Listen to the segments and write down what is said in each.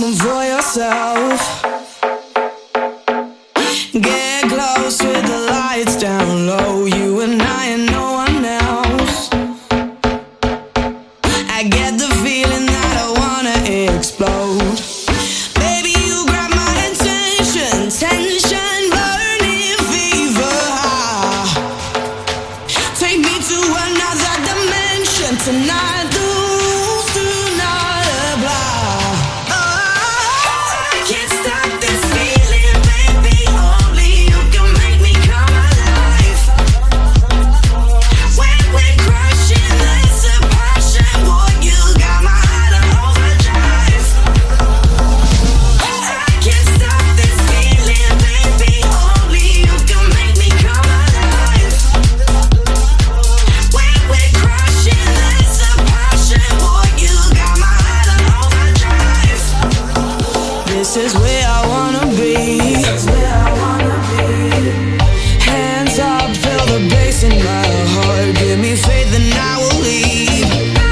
woman for yourself. Get close with the lights down low. You and I and no one else. I get the feeling that I wanna explode. Baby, you grab my attention. Tension, burning fever high. Take me to another dimension tonight. The rules do not apply. I can't stop this feeling, baby. Only you can make me come alive. When we're crushing, there's a passion. Boy, you got my heart on overdrive. I can't stop this feeling, baby. Only you can make me come alive. When we're crushing, there's a passion. Boy, you got my heart on overdrive. This is where I wanna be. Hands up, feel the bass in my heart. Give me faith and I will leave.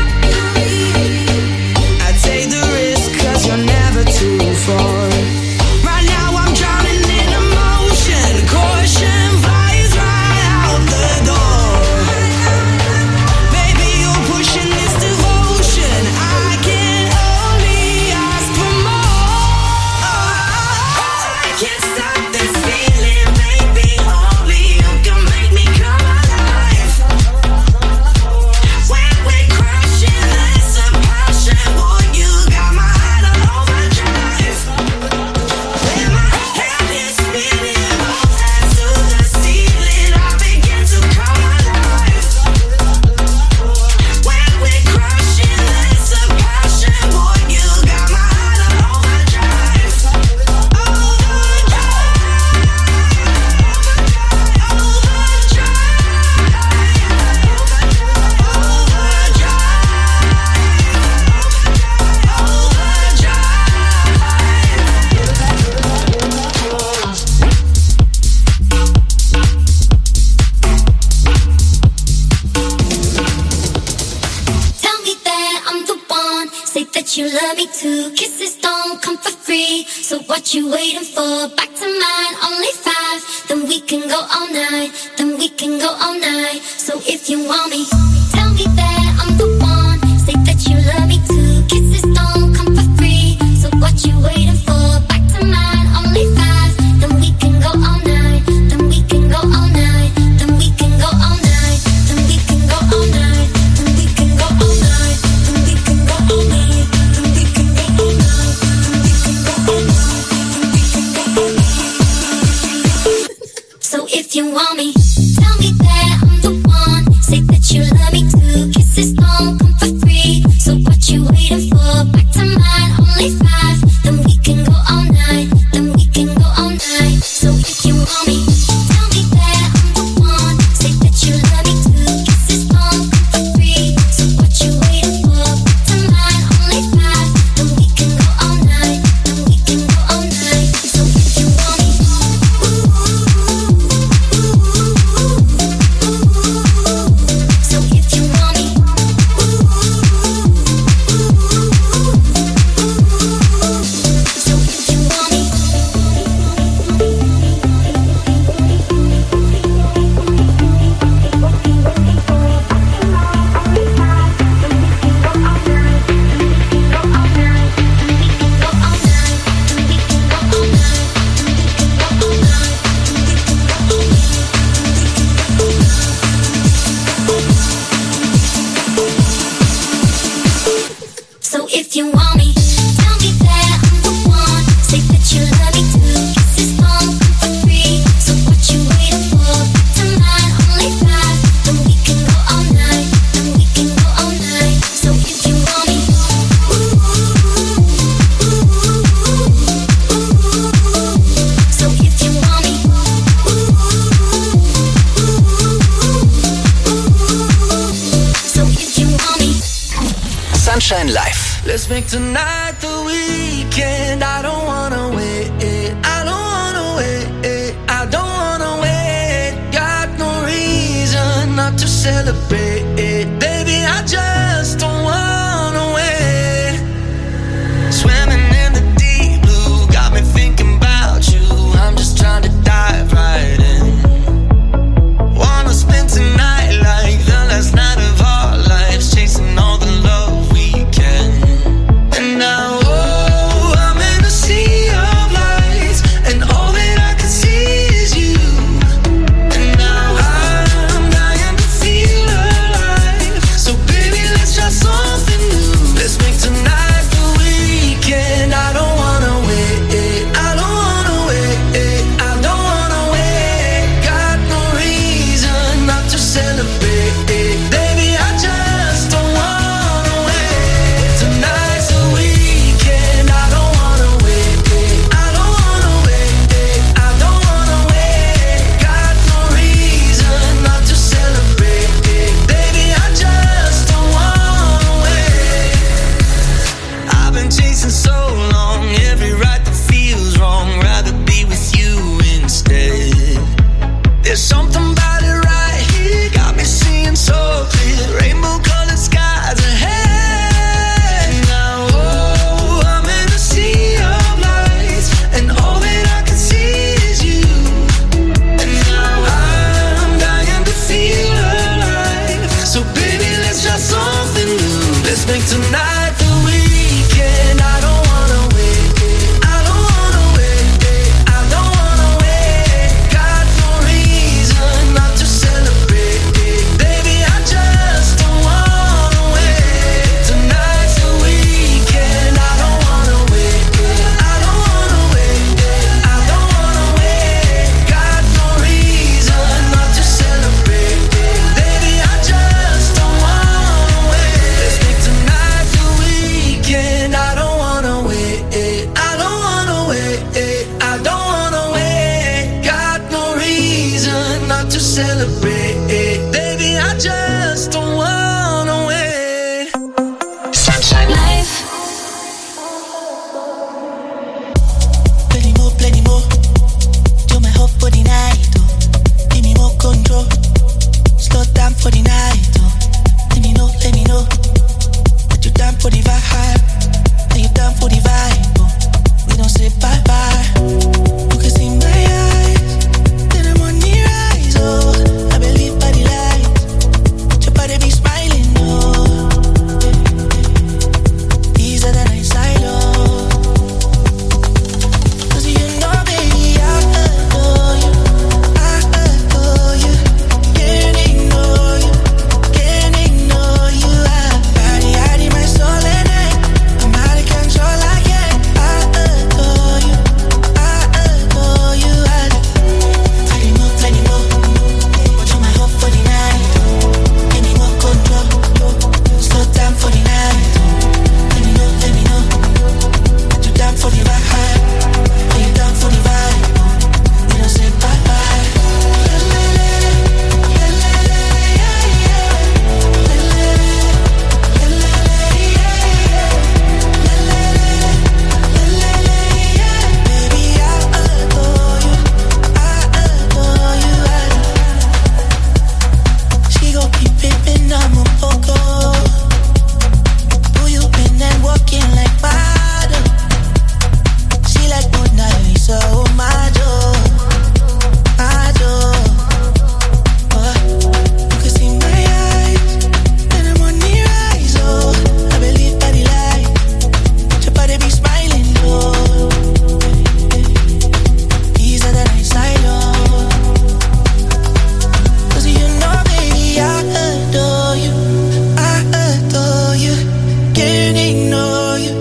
I take the risk 'cause you're never too far. Right now I'm drowning in emotion. Caution flies right out the door. Baby, you're pushing this devotion. I can only ask for more. I can't stop this feeling, baby. Only you can make me come alive. When we're crushing, there's a passion. Boy, you got my heart on overdrive. When my head is spinning, both hands to the ceiling, I begin to come alive. When we're crushing, there's a passion. Boy, you got my heart on overdrive. Tell me that I'm the one. Say that you love me too. Kisses don't come for free. So what you waiting for? Back to mine, only 5. Then we can go all night. Then we can go all night. So if you want me, tell me that I'm the one. Say that you love me too. Kisses don't come for free. So what you waiting for? Back to mine, only 5. Then we can go all night. Then we can go all night. Then we can go all night. Then we can go all night. Then we can go all night. Then we can go all night. Then we can go all night. Then we can go all night. Then we can go all night. So if you want me, tell me that I'm the one. Say that you love me too. Kisses don't come for free. So what you waiting for? Back to mine, only 5. Then we can go all night. Then we can go all night. So if you want me, tell me that I'm the one. Say that you love me too. Kisses don't come for free. So what you waiting for? Back to mine, only 5. Then we can go all night. Then we can go all night. So if you want me, so if you want me, so if you want me. So if you want me, tell me that I'm the one. Say that you love me too. Kisses don't come for free. So what you waiting for? Back to mine, only 5. Then we can go all night. Then we can go all night. So if you want me, so if you want me, so if you want me. Sunshine Life. Let's make tonight the weekend. I don't wanna wait. I don't wanna wait. I don't wanna wait. Got no reason not to celebrate. Baby, I just don't wanna wait. Swimming in the deep. celebrate. Baby, I just don't wanna wait. Sunshine Life. Plenty more. Do my hope for the night, oh. Give me more control. Slow down for the night, oh. Let me know. That you down for the vibe. Are you down for the vibe, oh. We don't say bye-bye. You can see my eyes. Then I'm on the rise, oh. I believe by the light. Your body be smiling, oh. These are the nights I love. Cause you know, baby, I adore you. Can't ignore you. Hide in my soul and I'm out of control, I can't. I adore you. Plenty more. But you're my hope for the night. Give me more control. Slow down for the night. Let me know. That you down for the vibe. Are you down for the vibe? We don't say bye-bye. Baby, I adore you. She gon' keep pimpin', I'm a poco. Who you been and walking like water? She like Mona Lisa, oh my door. You can see my eyes, and I'm on the rise, oh. I believe by the light, your body be smiling, oh. These are the nights I love. Cause you know, baby, I adore you. Can't ignore you.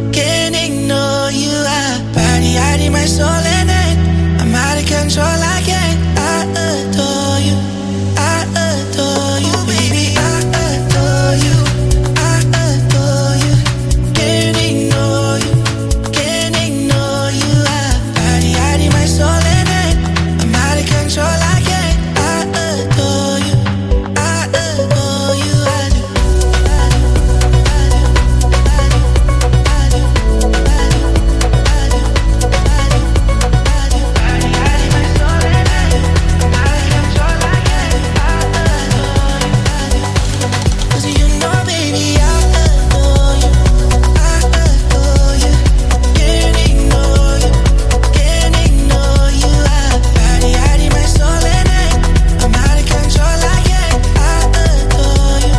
Body hiding my soul and I'm out of control, I can't. I adore you. Baby, I adore you. Can't ignore you. Body hiding my soul and I'm out of control, I can't. I adore you. Cause you know, baby, I adore you. Can't ignore you. Body hiding my soul and I'm out of control, I can't. I adore you.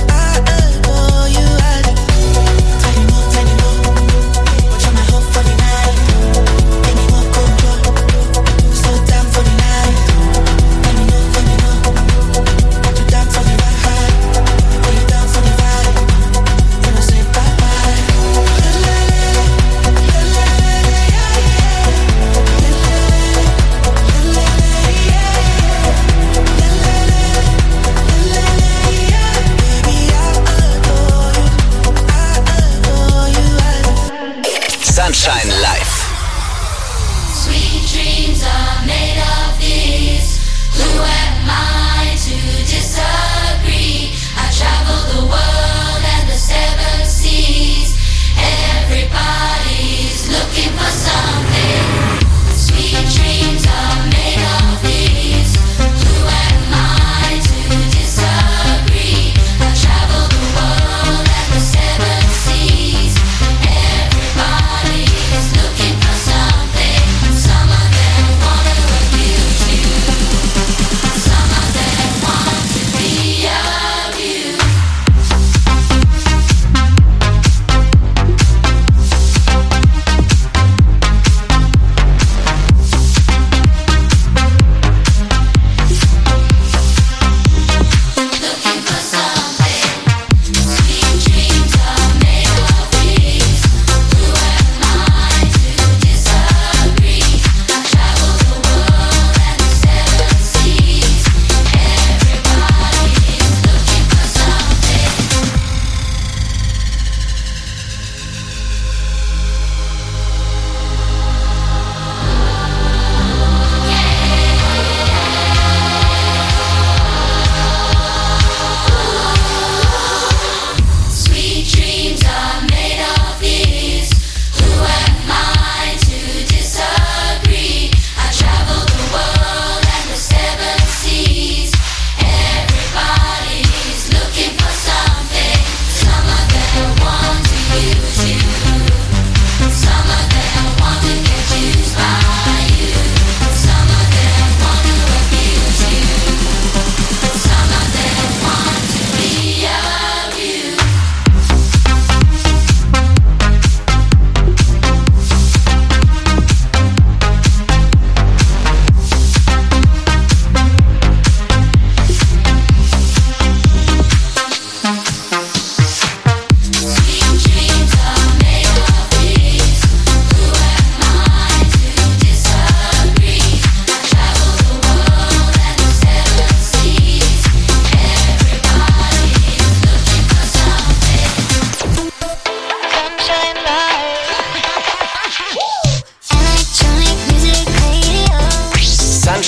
Plenty more. But you're my hope for the night. Give me more control. Slow down for the night. Let me know. That you down for the vibe. Are you down for the vibe? We don't say bye-bye. Baby, I adore you. Sunshine Life. Sweet dreams are made of this. Who am I to disagree? I travel the world and the seven seas. Everybody's looking for something. Sweet dreams are made of this. Who am I to disagree? I travel the world and the seven seas. Everybody's looking for something. Some of them wanna abuse you. Some of them want to be abused.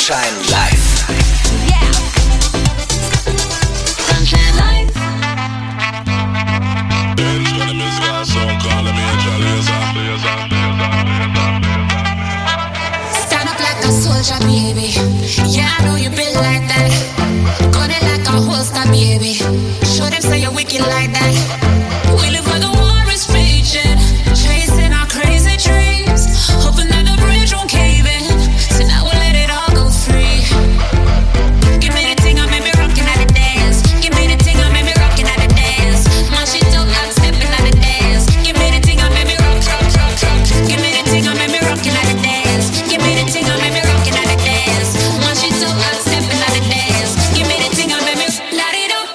Sunshine Live. Yeah. Sunshine Live. Stand up like a soldier, baby. Yeah, I know you been like that. Gun it like a holster, baby. Show them say you're wicked like that. We live where the war is raging, chasing our crazy dreams, hoping that the bridge won't cave in. So now we'll let it all go free. Give me the thing, I made me rockin' at the dance. Give me the thing, I made me rockin' at the dance. My shit don't out stepping at the dance. Give me the thing, I made me rock, rock, rock, rock. Give me the thing, I made me rockin' at the dance. Give me the thing, I made me rockin' at the dance. My shit don't out stepping at the dance. Give me the thing, I made me light it up.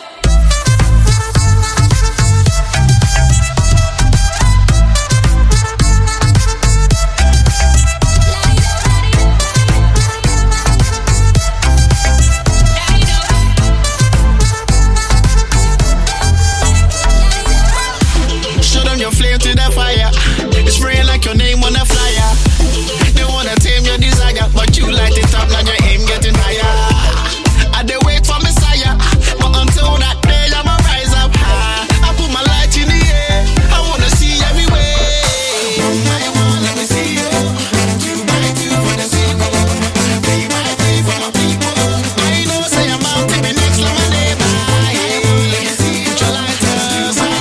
Show them your flame to the fire. It's spraying like your name on a flyer. They wanna tame your desire, but you light it up, now your aim getting higher. I dey wait for Messiah, but until that day I'ma rise up high. I put my light in the air, I wanna see everywhere. One by one, let me see you. Two by two for the sequel. Three by three for my people. I know say I'm out to be next like my neighbor. Let me see you. Put your lighters on.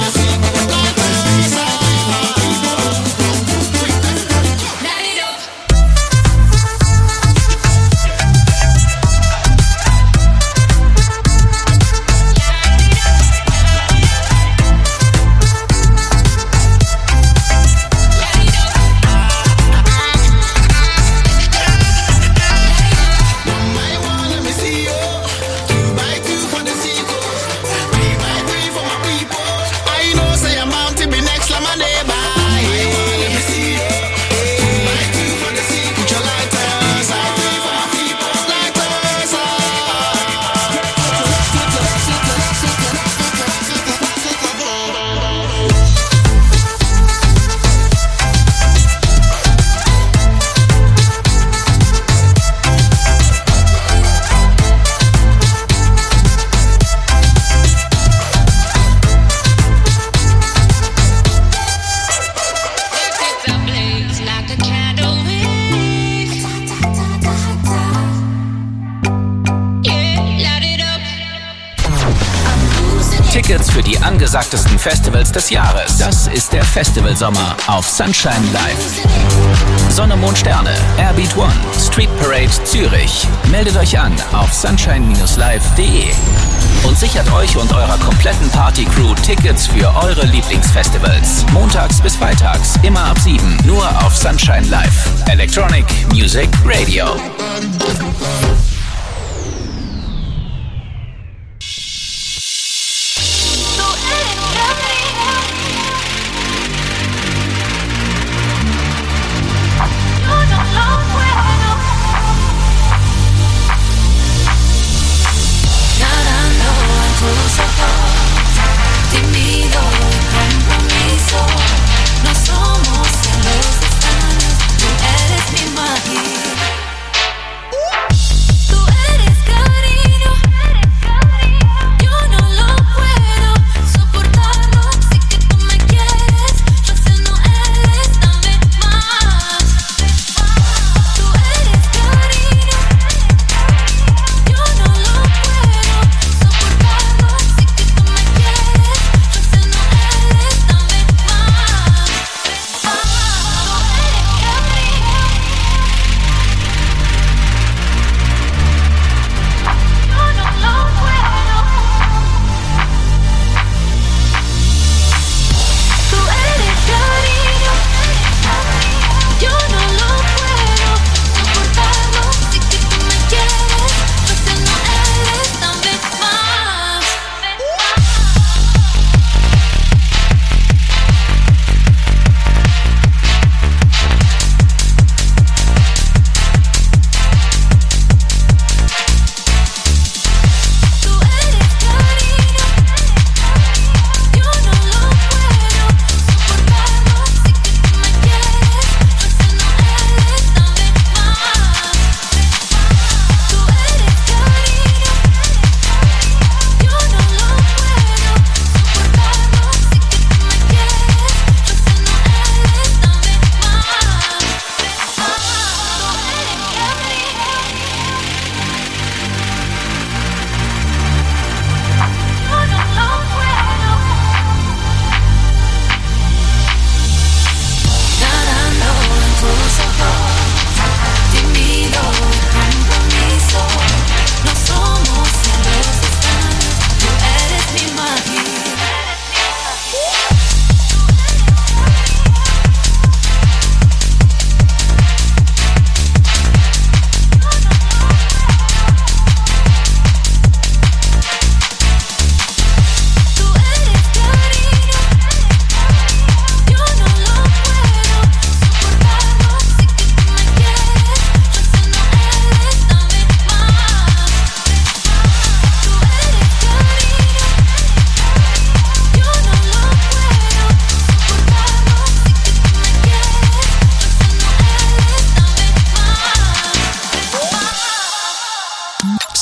Light it up. One by one, let me see you. Two by two for the sequel. Three by three for my people. I know say I'm bound to be next like my neighbor. Let me see you. Two by two for the sequel. Put your lighters on. Three for my people. Lighters on. It's a blaze like a candle wick. Yeah, light it up. Tickets für die angesagtesten Festivals des Jahres. Das ist der Festivalsommer auf Sunshine Live. Sonne, Mond, Sterne, Airbeat One, Street Parade Zürich. Meldet euch an auf sunshine-live.de und sichert euch und eurer kompletten Party-Crew Tickets für eure Lieblingsfestivals. Montags bis freitags, immer ab 7, nur auf Sunshine Live. Electronic Music Radio. Nada, no, tus ojos, tímido y compromiso. No somos los extraños, tú eres mi magia.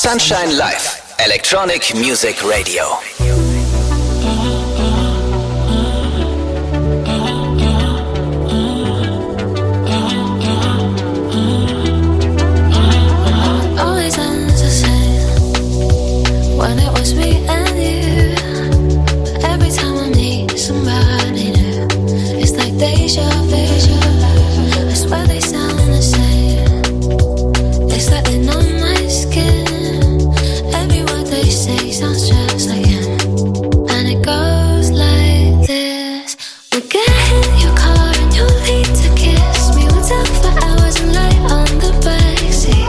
Sunshine Live, Electronic Music Radio. Always ends the same when it was me and you. But every time I meet somebody new, it's like deja vu. I swear they sound the same. It's like they know my skin. Every word they say sounds just like him. And it goes like this. We'll get in your car and you'll need to kiss me. We'll talk for hours and lay on the backseat.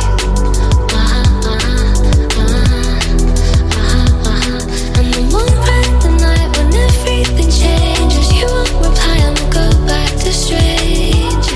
And then we'll ride the night when everything changes. You won't reply and we'll go back to strangers.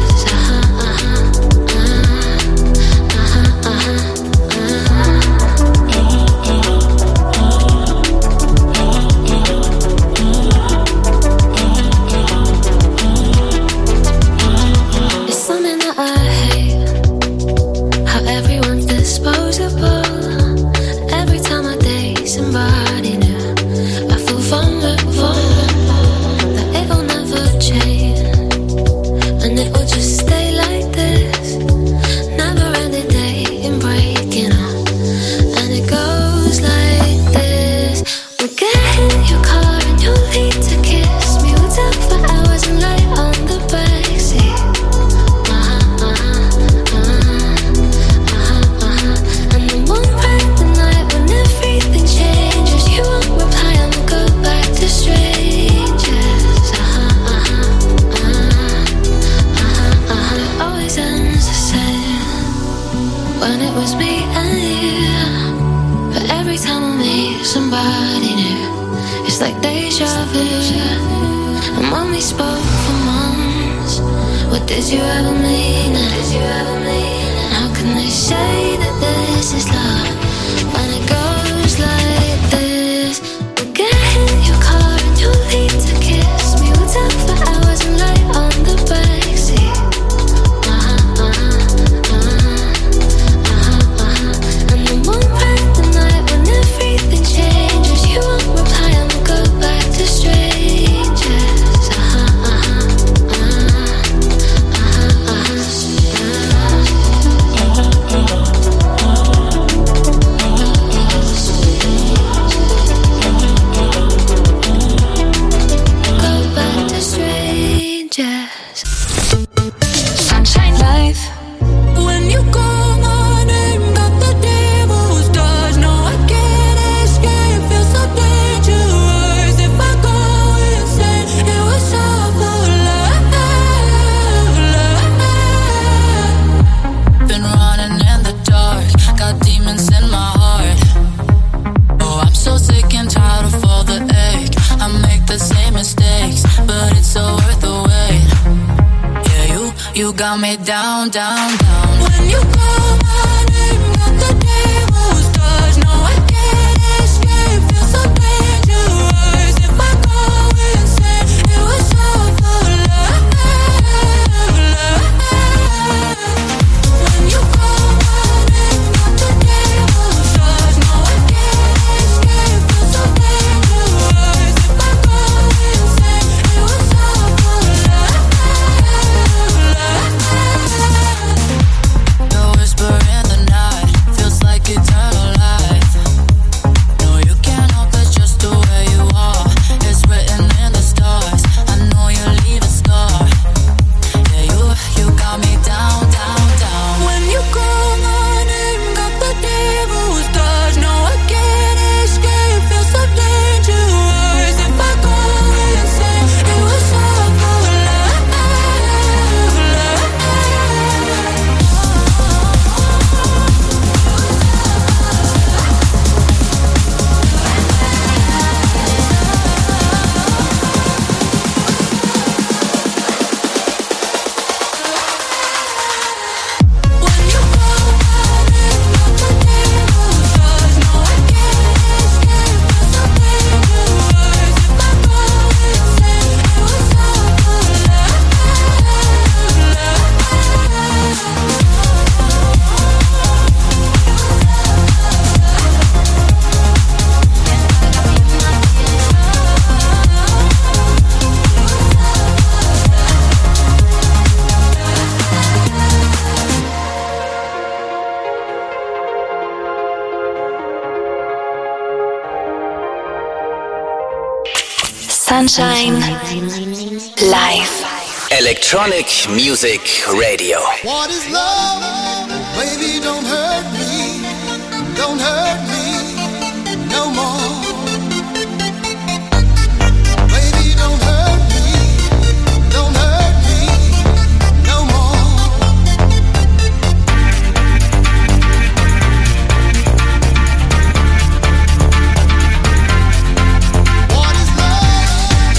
It's something that I hate, how everyone's disposable. Every time I date somebody new, I feel vulnerable, that it'll never change, and it will just stay like this. Never ending dating, breaking up, and it goes like this. We'll get in your car and you'll need to kiss me. We'll talk for hours and lay on the backseat. And then we'll ride the night when everything changes. You won't reply and we'll go back to strangers. It always ends the same when it was me and you. But every time I meet somebody new, it's like deja vu. And when we spoke for months, what did you ever mean? And how can they say that this is love when it goes like this? We'll get in your car and you'll need to kiss me. We'll talk for hours and lay on the backseat. And then we'll ride the night when everything changes. You won't reply and we'll go back to strangers. Go back to strangers. Sunshine Live. When you call my name, got the devil's touch. No, I can't escape. Feel so dangerous. If I go insane, it was all for love. Been running in the dark, got demons in my heart. Oh, I'm so sick and tired of all the ache. I make the same mistakes, but it's so worth the wait. Yeah, you got me down, down, down. When you call my name, got the devil's touch. No, I can't escape. Feel so dangerous. If I go insane, it was all for love. When you call my name, got the devil's touch. No, I can't escape. Feel so dangerous. If I go insane, it was all for love. The whisper Sunshine Live. Electronic Music Radio. What is love? Baby, don't hurt me. Don't hurt me no more. Baby, don't hurt me. Don't hurt me no more. What is love?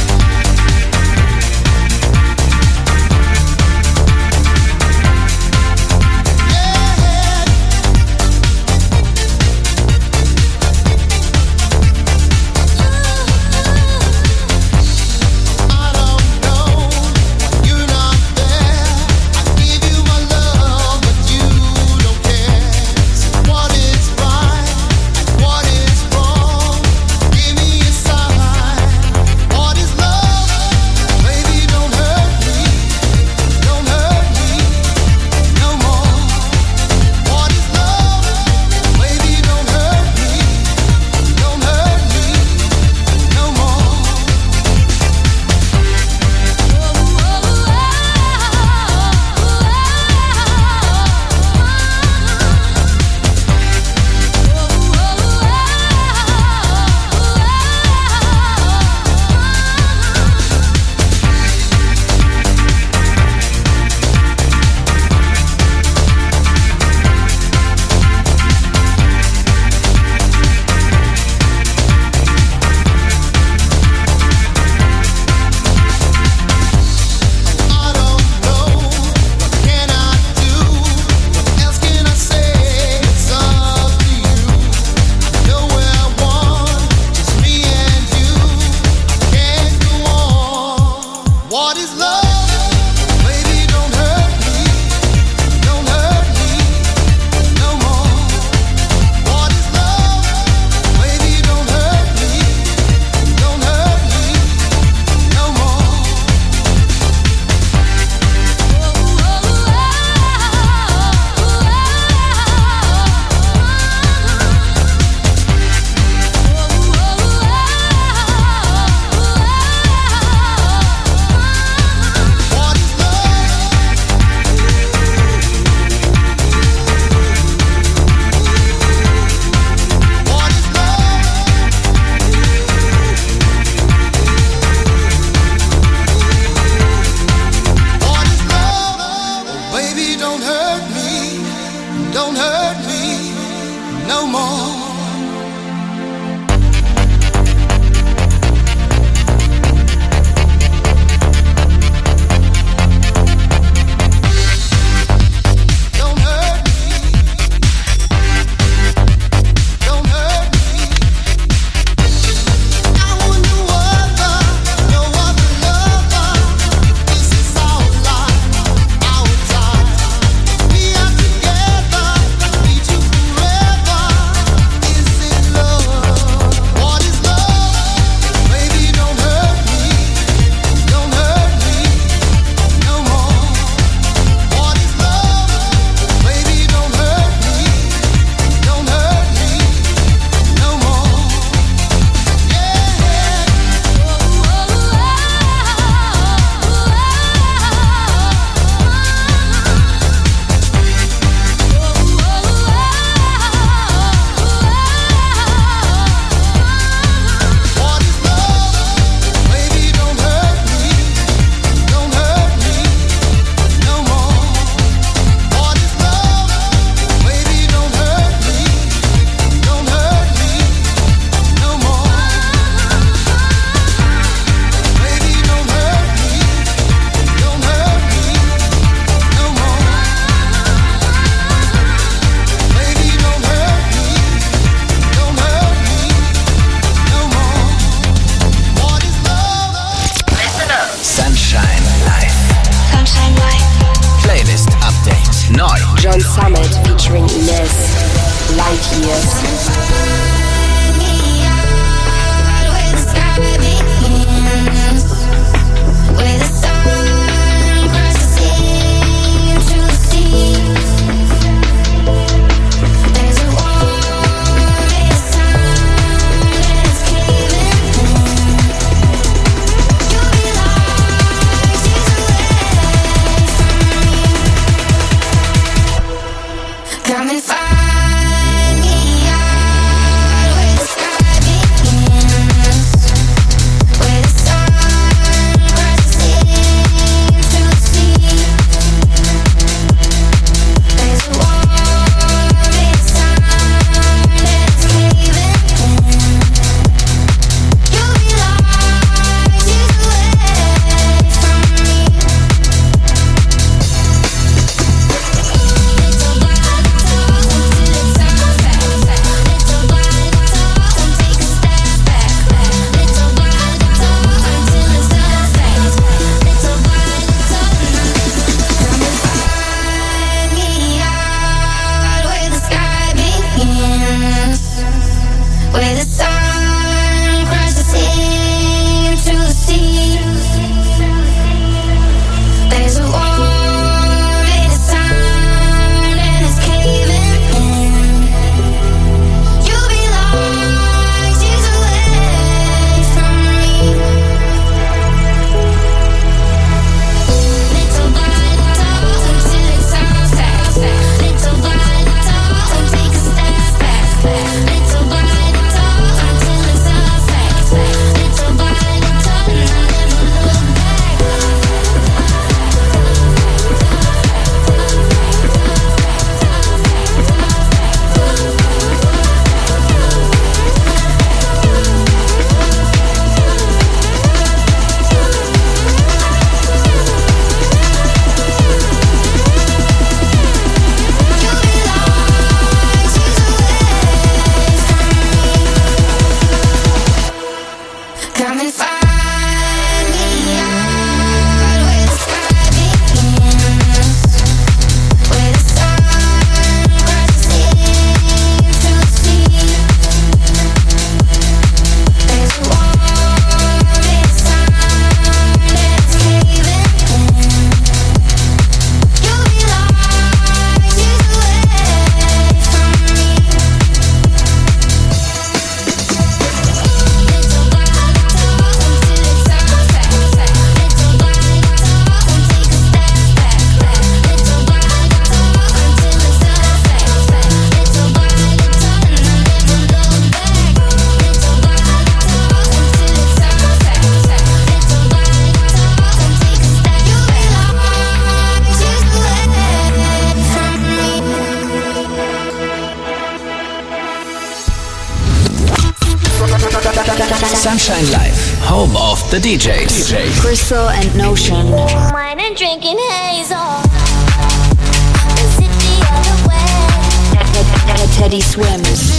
Sunshine Live, home of the DJs. Crystal and Notion. Wine and drinking hazel. Is it the other way? Teddy Swims.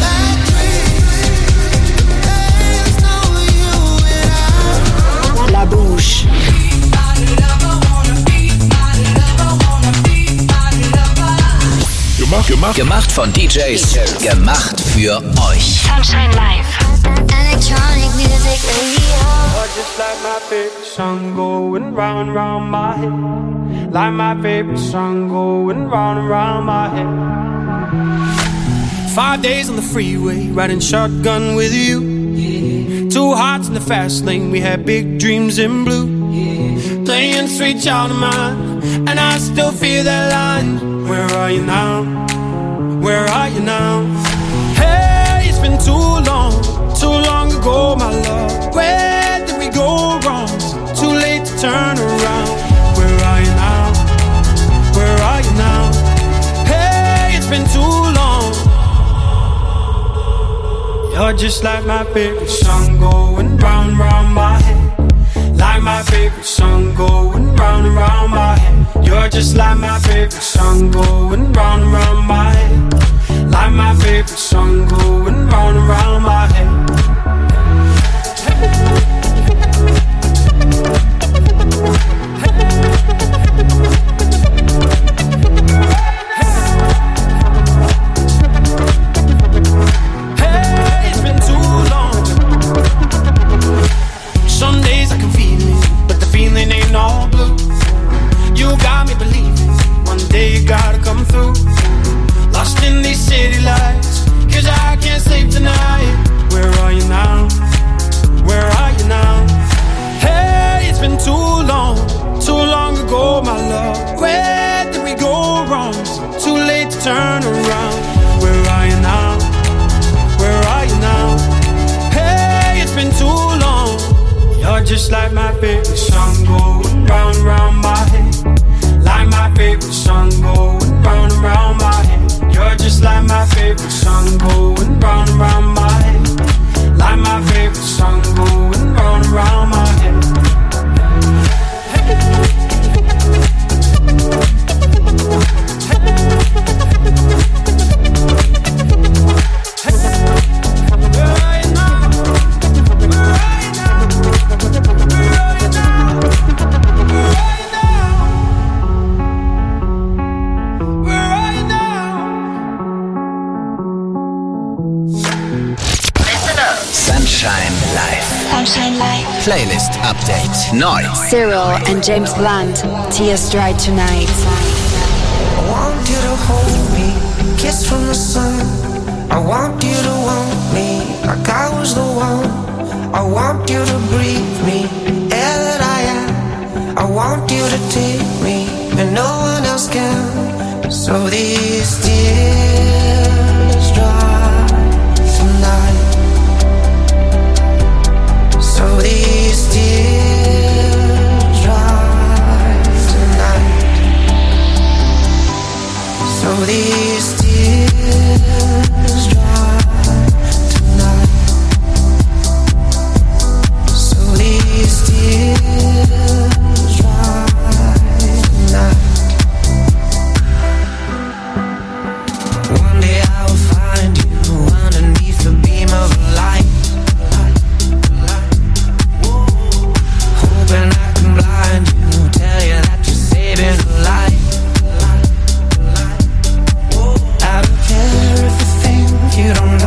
La Bouche. Gemacht von DJs, gemacht für euch. Sunshine Live. Electronic music radio. Just like my favorite song going round and round my head. Like my favorite song going round and round my head. 5 days on the freeway, riding shotgun with you. Yeah. 2 hearts in the fast lane, we had big dreams in blue. Yeah. Playing Sweet Child of Mine, and I still feel that line. Where are you now? Where are you now? Hey, it's been too long ago, my love. Where did we go wrong? Too late to turn around. Where are you now? Where are you now? Hey, it's been too long. You're just like my favorite song going round and round my head. Like my favorite song going round and round my head. You're just like my favorite song going round and round my head. Like my favorite song going round and round my head. Hey, it's been too long. Some days I can feel it, but the feeling ain't all blue. You got me believing one day you gotta come through. Lost in these city lights, 'cause I can't sleep tonight. Where are you now? Where are you now? Hey, it's been too long ago, my love. Where did we go wrong? Too late to turn around. Where are you now? Where are you now? Hey, it's been too long. You're just like my favorite song going round and round my head. Like my favorite song going round and round my head. You're just like my favorite song going round and round my head. Like my favorite song going round and round my head. Playlist Update. Neu. Cyril and James Blunt. Tears Dry Tonight. I want you to hold me, kiss from the sun. I want you to want me like I was the one. I want you to breathe me, air that I am. I want you to take me and no one else can. So these tears dry tonight. So these tears dry tonight. So these tears dry tonight. So these tears dry tonight. One day I will find you underneath the beam of light. Hoping I can blind you, tell you that you're saving a life. I don't care if you think you don't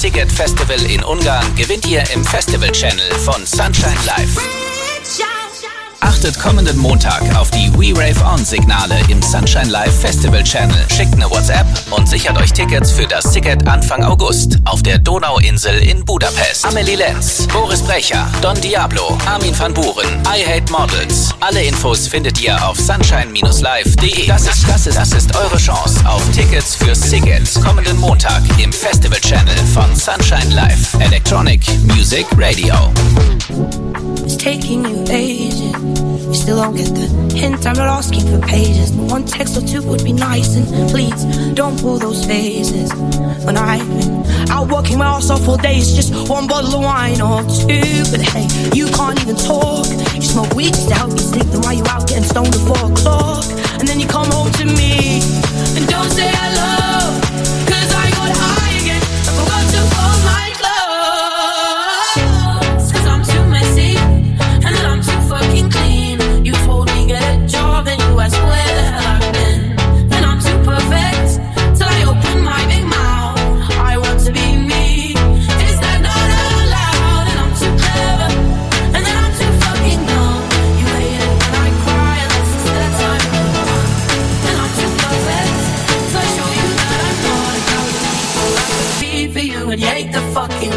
Sziget Festival in Ungarn gewinnt ihr im Festival Channel von Sunshine Live. Achtet kommenden Montag auf die We Rave On Signale im Sunshine Live Festival Channel. Schickt eine WhatsApp und sichert euch Tickets für das Sziget Anfang August auf der Donauinsel in Budapest. Amelie Lenz, Boris Brecher, Don Diablo, Armin van Buuren, I Hate Models. Alle Infos findet ihr auf sunshine-live.de. Das ist eure Chance auf Tickets für Sziget kommenden Montag im Festival Channel von Sunshine Live. Electronic Music Radio. It's taking you ages. You still don't get the hint. I'm not asking for pages. One text or two would be nice. And please don't pull those faces. When I've been out working my ass off all day, it's just one bottle of wine or two. But hey, you can't even talk. You smoke weed just to help you sleep. Then why you out getting stoned at 4 o'clock? And then you come home to me and don't say hello, 'cause I got high again. I forgot to fold my clothes. 'Cause I'm too messy and then I'm too fucking clean. You told me get a job and you asked where the hell I've been. And I'm too perfect till I open my big mouth. I want to be me. Is that not allowed? And I'm too clever and then I'm too fucking dumb. You hate it when I cry and this is the time of the month. And I'm too perfect till I show you that I'm not a thousand people I could be for you, and you hate the fucking.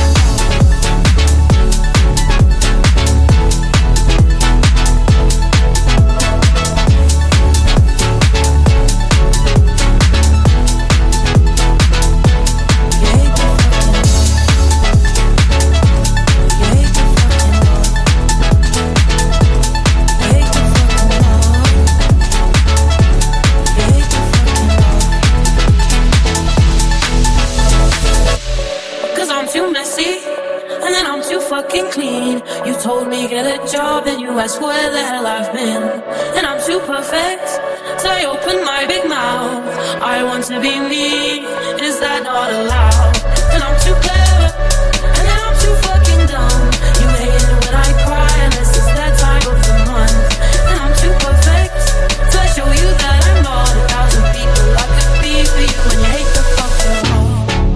Told me get a job and you ask where the hell I've been. And I'm too perfect till I open my big mouth. I want to be me, is that not allowed? And I'm too clever and then I'm too fucking dumb. You hate it when I cry and this is that time of the month. And I'm too perfect till I show you that I'm not a thousand people I could be for you, and you hate the fucking law.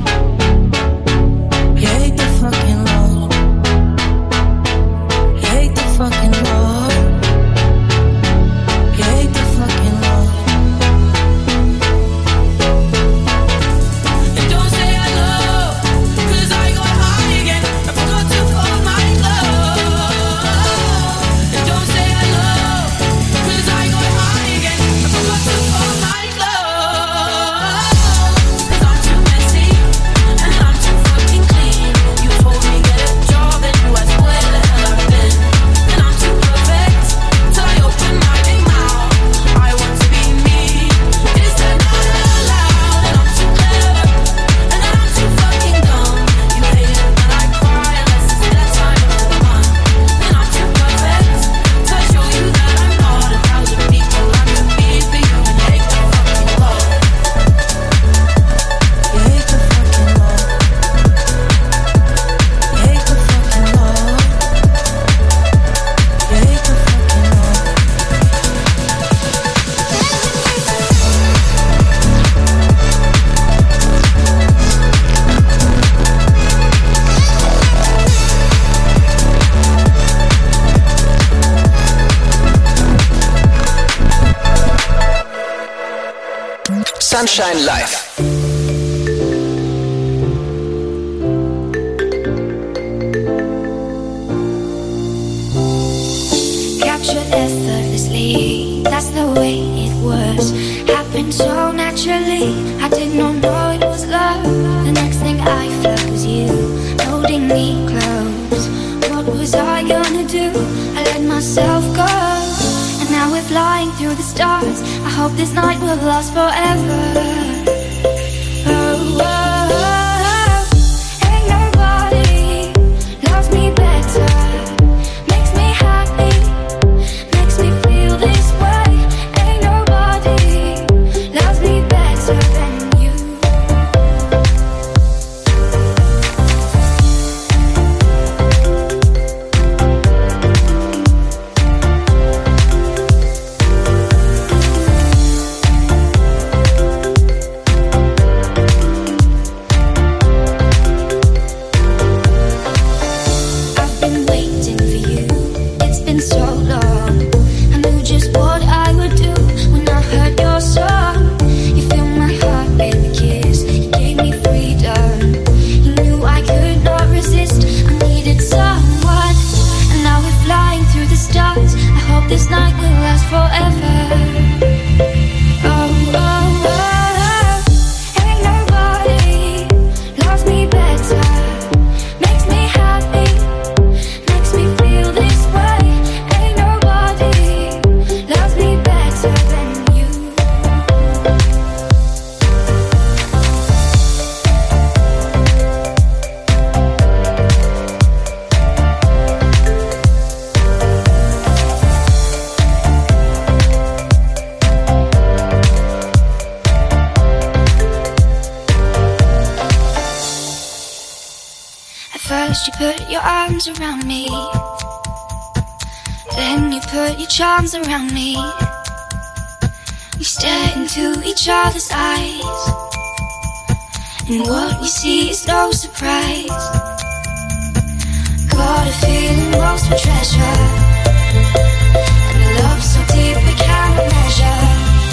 You hate the fucking law. Fucking law. You hate the fucking law. And don't say hello, 'cause I got high again. I forgot to fold my clothes. And don't say hello, 'cause I got high again. I forgot to fold my clothes. 'Cause I'm too messy and I'm too fucking clean. You told me get a job and you asked where the hell I've been. Sunshine Live. Captured effortlessly, that's the way it was. Happened so naturally, I did not know it was love. The next thing I felt was you holding me close. What was I gonna do? I let myself go, and now we're flying through the stars. I hope this night will last forever. Oh, oh, oh. Ain't nobody loves me better, makes me happy, makes me feel this way. Ain't nobody loves me better than you. forever. Oh, oh, oh. Ain't nobody loves me better. Makes me happy, makes me feel this way. Ain't nobody loves me better than you. First you put your arms around me, then you put your charms around me. We stare into each other's eyes, and what we see is no surprise. Got a feeling lost for treasure, and a love so deep we cannot measure.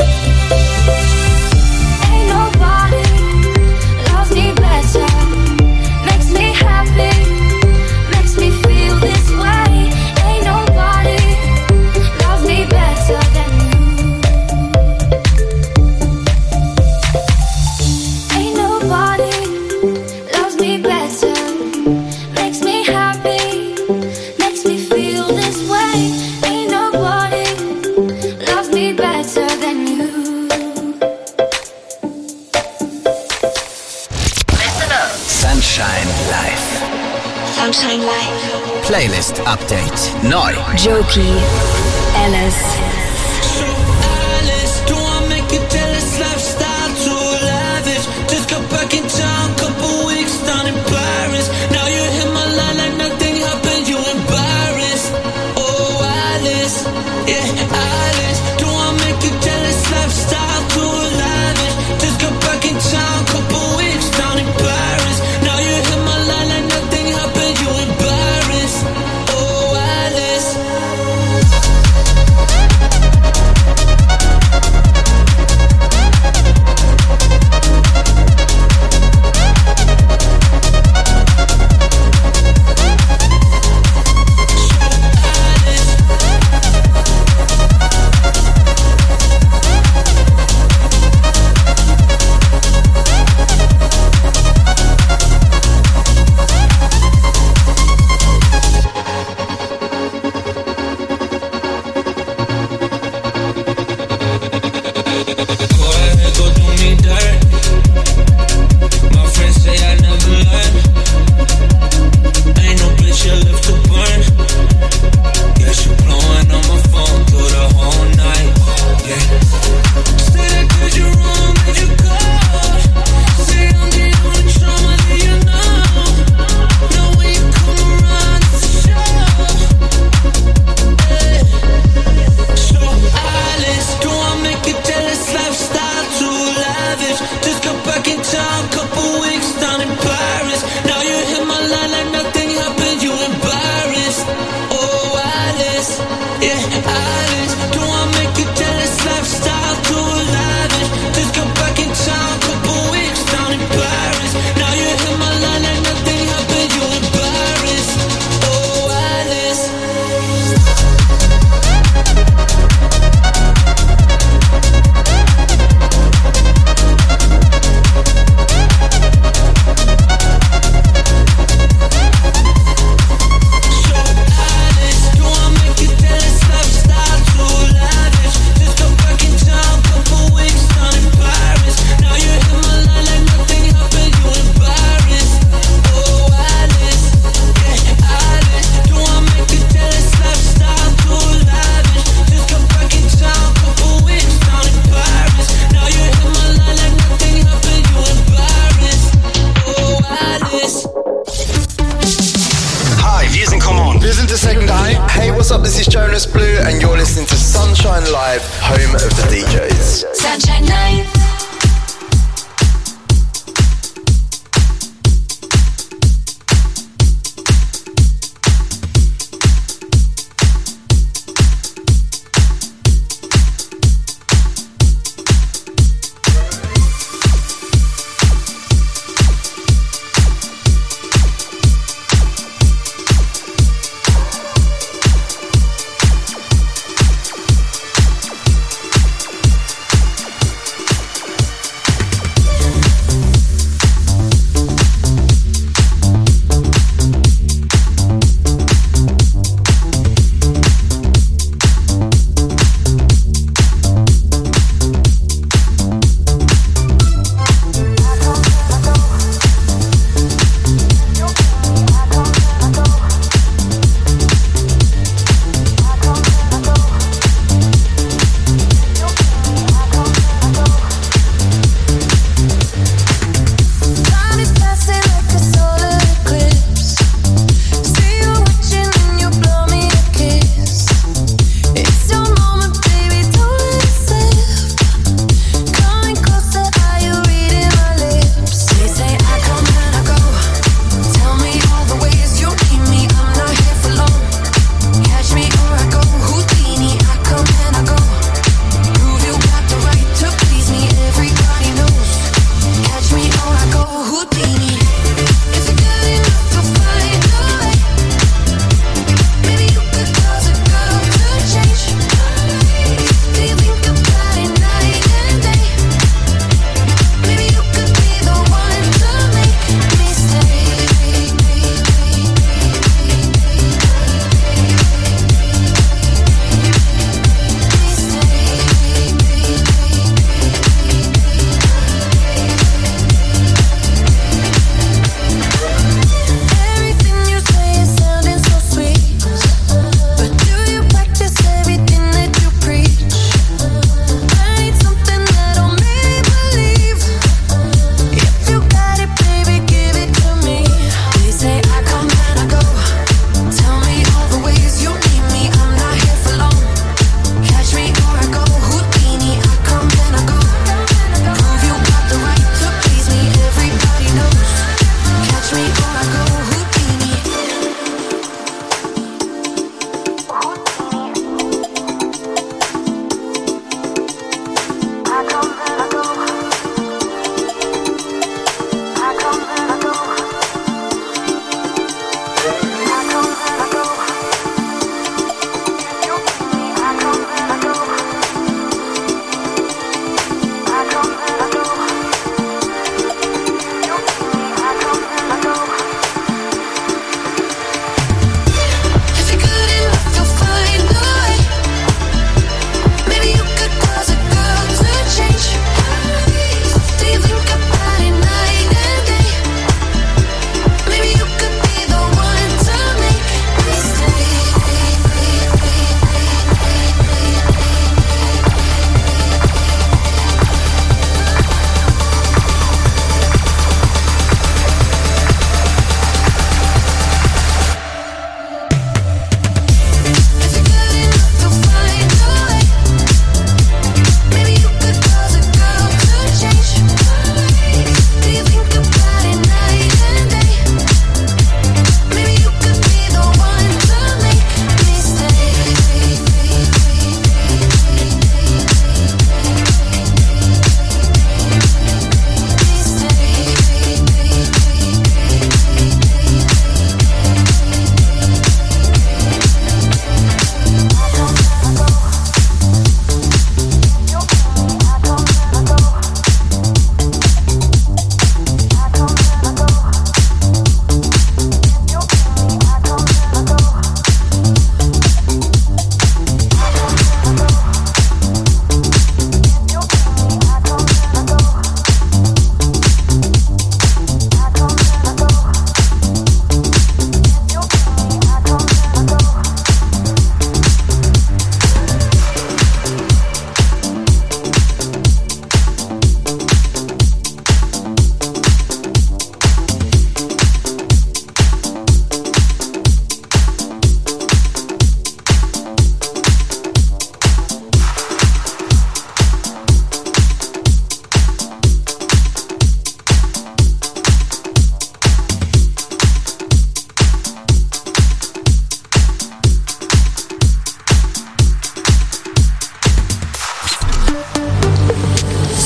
Ain't nobody loves me better. Makes me happy, makes me feel this way. Ain't nobody loves me better than you. Ain't nobody loves me better. Makes me happy, makes me feel this way. Ain't nobody loves me better than you. Sunshine Live. Sunshine Live. Playlist Update. Neu. Jokey, Alice. So Alice, don't wanna make you jealous, lifestyle too lavish. Just got back in town, couple weeks down in Paris. Now you hit my line like nothing happened, you embarrassed. Oh Alice, yeah Alice, don't wanna make you jealous, lifestyle too lavish. Just got back in town, couple weeks down in Paris. Now you hit my line like nothing happened, you embarrassed. Oh Alice. Sunshine Live.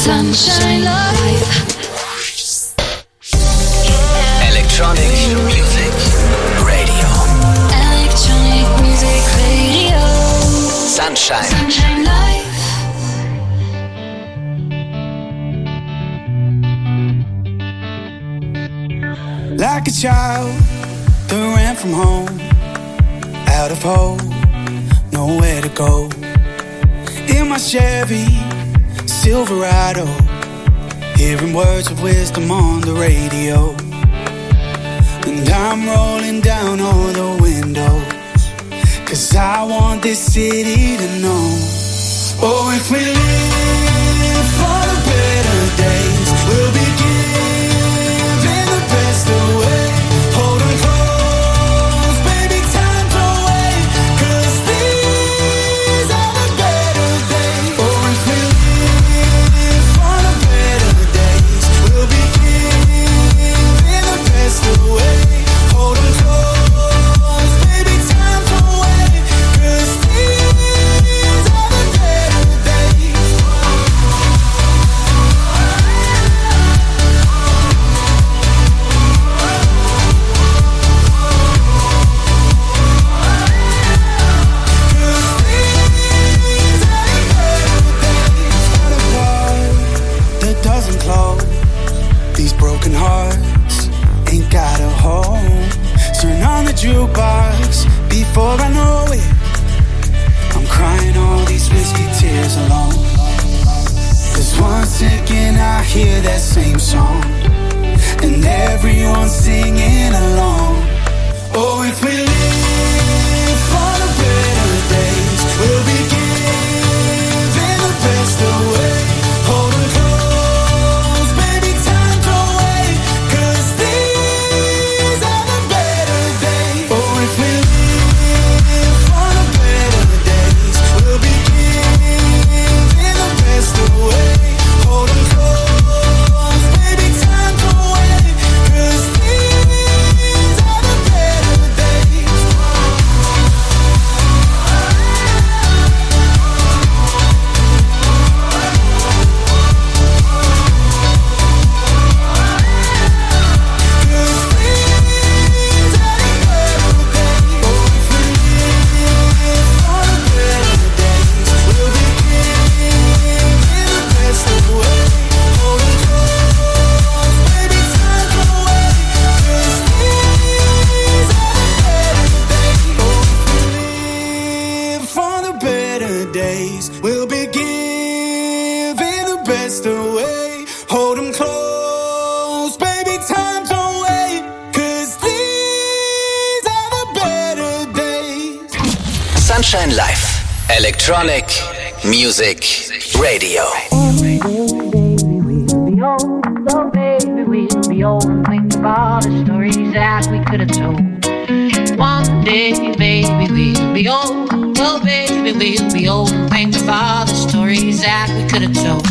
Sunshine Live. Electronic Music Radio. Electronic Music Radio. Sunshine Live. Like a child that ran from home, out of hope, nowhere to go. In my Chevy Silverado, hearing words of wisdom on the radio. And I'm rolling down all the windows, 'cause I want this city to know. Oh, if we live for the better days, we'll be giving the best away. Hold 'em close, baby, time to wait, 'cause these are the better days. Oh, if we live for the better days, we'll be giving the best away. Hold 'em close, baby, time to wait, 'cause these are the better days. That doesn't close. These broken hearts ain't got a home. Turn on the jukebox before I know it. I'm crying all these whiskey tears alone. 'Cause once again I hear that same song, and everyone's singing along. Oh, if we live for the better days, we'll be giving the best away. Hold 'em close, baby, time to wait, 'cause these are the better days. Oh, if we live for the better days, we'll be giving the best away. Hold 'em close, baby, time to wait, 'cause these are the better days. We'll be giving the best away. Hold 'em close, baby, time to wait, 'cause these are the better days. Sunshine Live. Electronic Music Radio. Oh, baby, we'll be old and think of all the stories that we could have told. One day, baby, we'll be old. Oh, baby, we'll be old and think of all the stories that we could have told.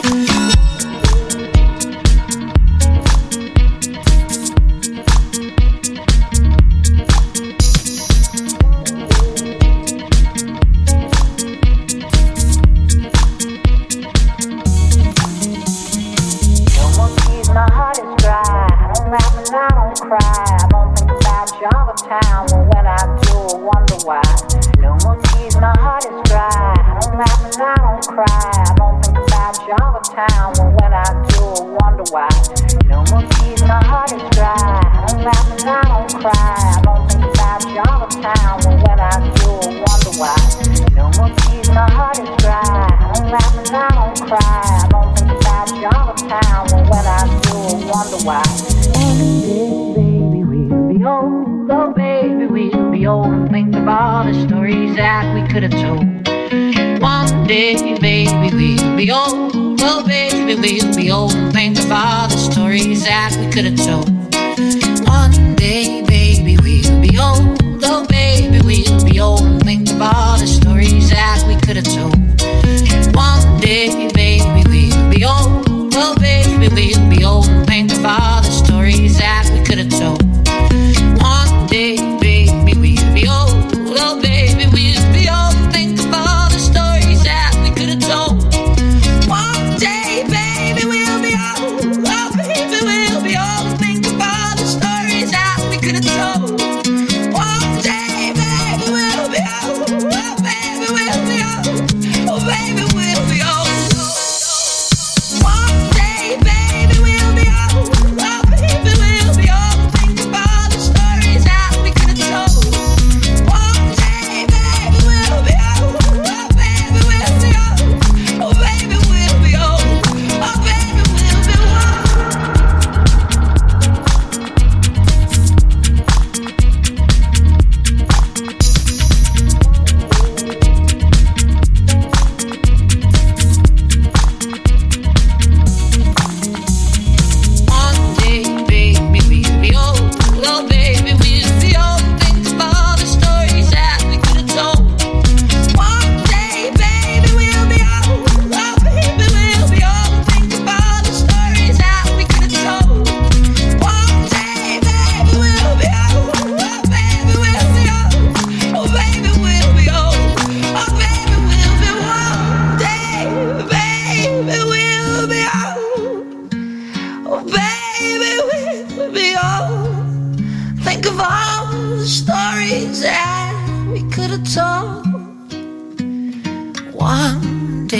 No more tears, my heart is dry. I don't laugh and I don't cry. I don't think about you all the time. Well, when I do, I wonder why. No more tears, my heart is dry. I don't laugh and I don't cry. I don't think about you all the time. Well, when I do, I wonder why. No more tears, my heart is dry. I don't laugh and I don't cry. I don't think about you all the time. Well, when I do, I wonder why. No more tears, my heart is dry. I don't laugh and I don't cry. I don't think about you all the time. Well, when I do, I wonder why. Baby, we'll be old. Oh, baby, we'll be old and think of all the stories that we could have told. One day, baby, we'll be old. Oh, baby, we'll be old and think of all the stories that we could have told. One day, baby, we'll be old. Oh, baby, we'll be old and think of all the stories that we could have told. One day, baby, we'll be old. Oh, baby, we'll be old and think of all the stories that we could have told. One day, baby, we'll be old. Oh, baby, we'll be old and think of all the stories that we could have told. One day, baby.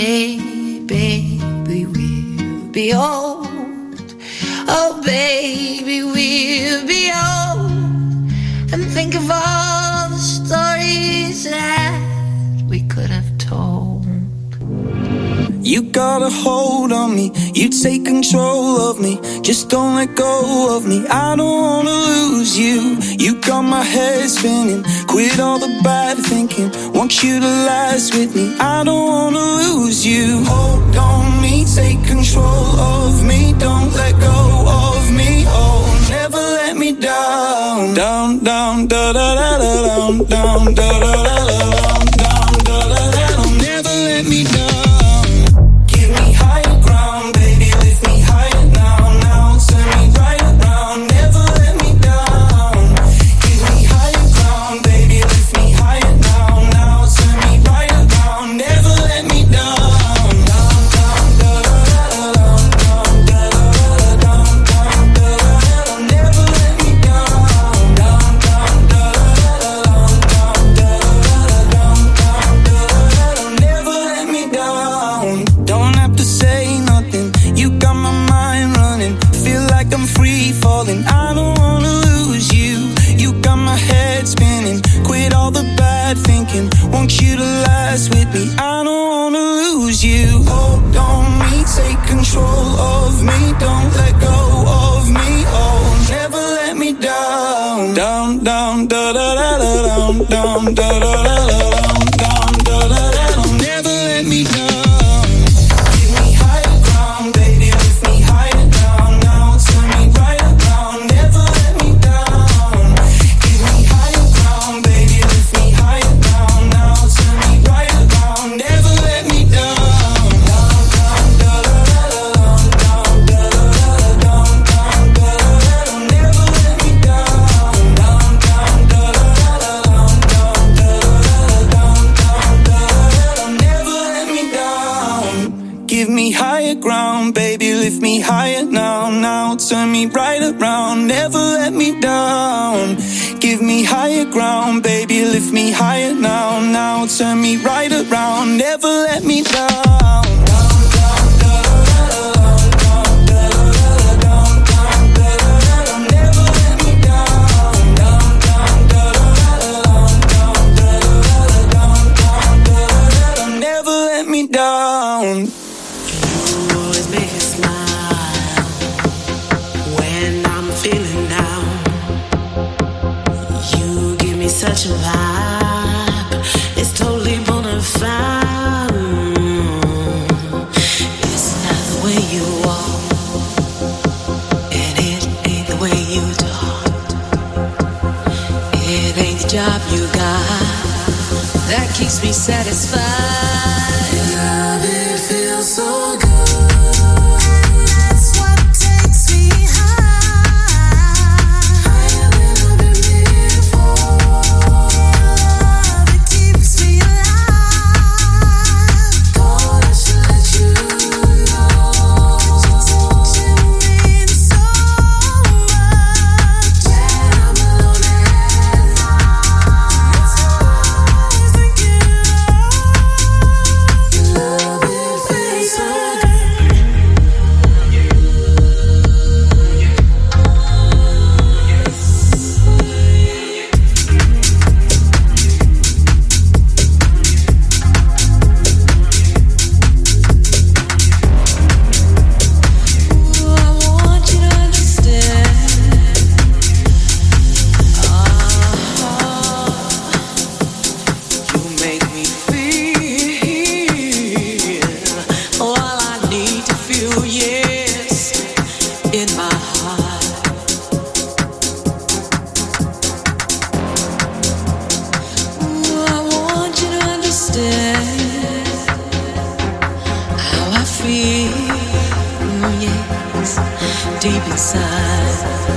baby, we'll be old. Oh, baby, we'll be old. And think of all the stories that we could have told. You got a hold on me, you take control of me. Just don't let go of me, I don't wanna lose you. You got my head spinning, quit all the bad thinking. Want you to last with me, I don't wanna lose you. Hold on me, take control of me. Don't let go of me, oh, never let me down. Down, down, da da da da, down, down, da da da da, down, down, da da da da. Never let me down. Want you to last with me, I don't wanna lose you. Hold on me, take control of me. Don't let go of me, oh, never let me down. Down, down, da da da da, down, down, da da da da, down, down, da da da da. Never let me down. Give me higher ground, baby, lift me higher down. Now turn me right around, never let me down. Give me higher ground, baby, lift me higher down. Now turn me right around, never let me down. Down, down, da da da da, down, down, da da da da, down, down, da da da da. Never let me down. Down, down, da da da da, down, down, da da da da, down, down, da da da da. Never let me down. Give me higher ground, baby, lift me higher now. Now turn me right around, never let me down. Give me higher ground, baby, lift me higher now. Now turn me right around, never let me down. Never let me down. You always make me smile when I'm feeling down. You give me such a vibe, it's totally bona fide. It's not the way you walk, and it ain't the way you talk. It ain't the job you got that keeps me satisfied. Love, it feels so good. That's what takes me high, higher than I've been before. It keeps me alive. Thought I should let you know. You mean so much. When I'm alone at night, it's always thinking of your love. It feels so good. Ooh, I want you to understand. You make me feel all I need to feel, yes, in my heart. Ooh, I want you to understand how I feel, yes, deep inside.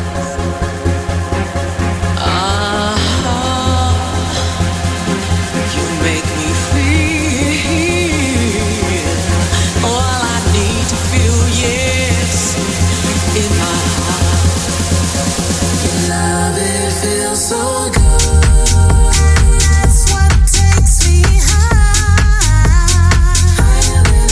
You make me feel all I need to feel, yes, in my heart. Your love, it feels so good. That's what takes me high, higher than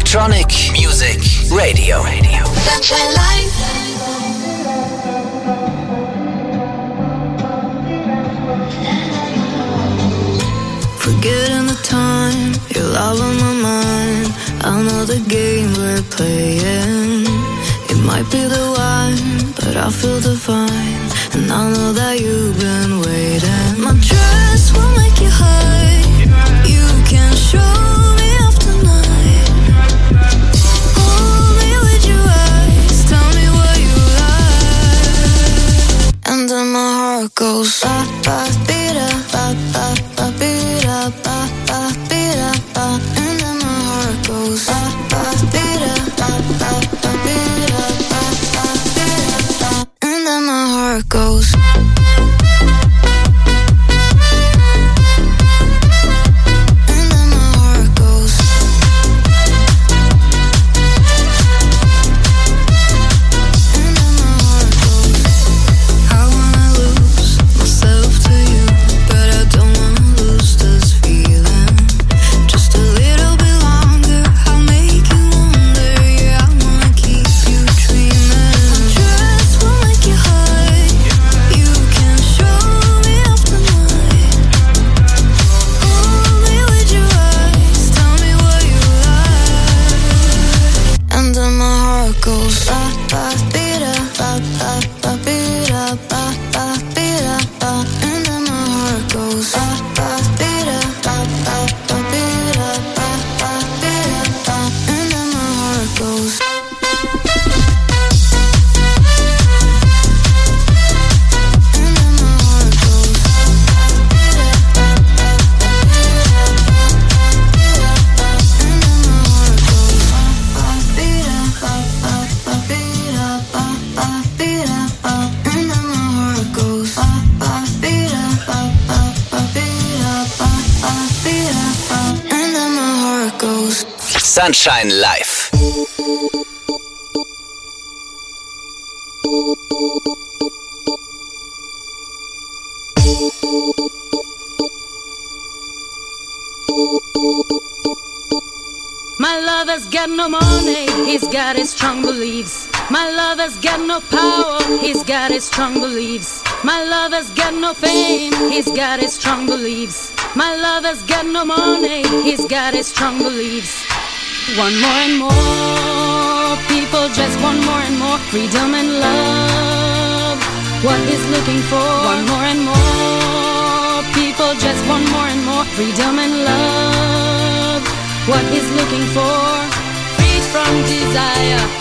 Electronic Music Radio. Sunshine Life. Forgetting the time, you're all on my mind. I know the game we're playing. It might be the wine, but I feel divine. And I know that you've been waiting. My dress will make you high. You can show me off tonight. Hold me with your eyes, tell me what you like. And then my heart goes ba ba beat ba ba ba beat ba ba beat ba. And then my heart goes ba ba beat ba ba ba beat ba ba beat ba. And then my heart goes. Sunshine Live. My lover's got no money, he's got his strong beliefs. My lover's got no power, he's got his strong beliefs. My lover's got no fame, he's got his strong beliefs. My lover's got no money, he's got his strong beliefs. One more and more, people just want more and more freedom and love. What he's looking for, one more and more, people just want more and more freedom and love. What he's looking for, freed from desire,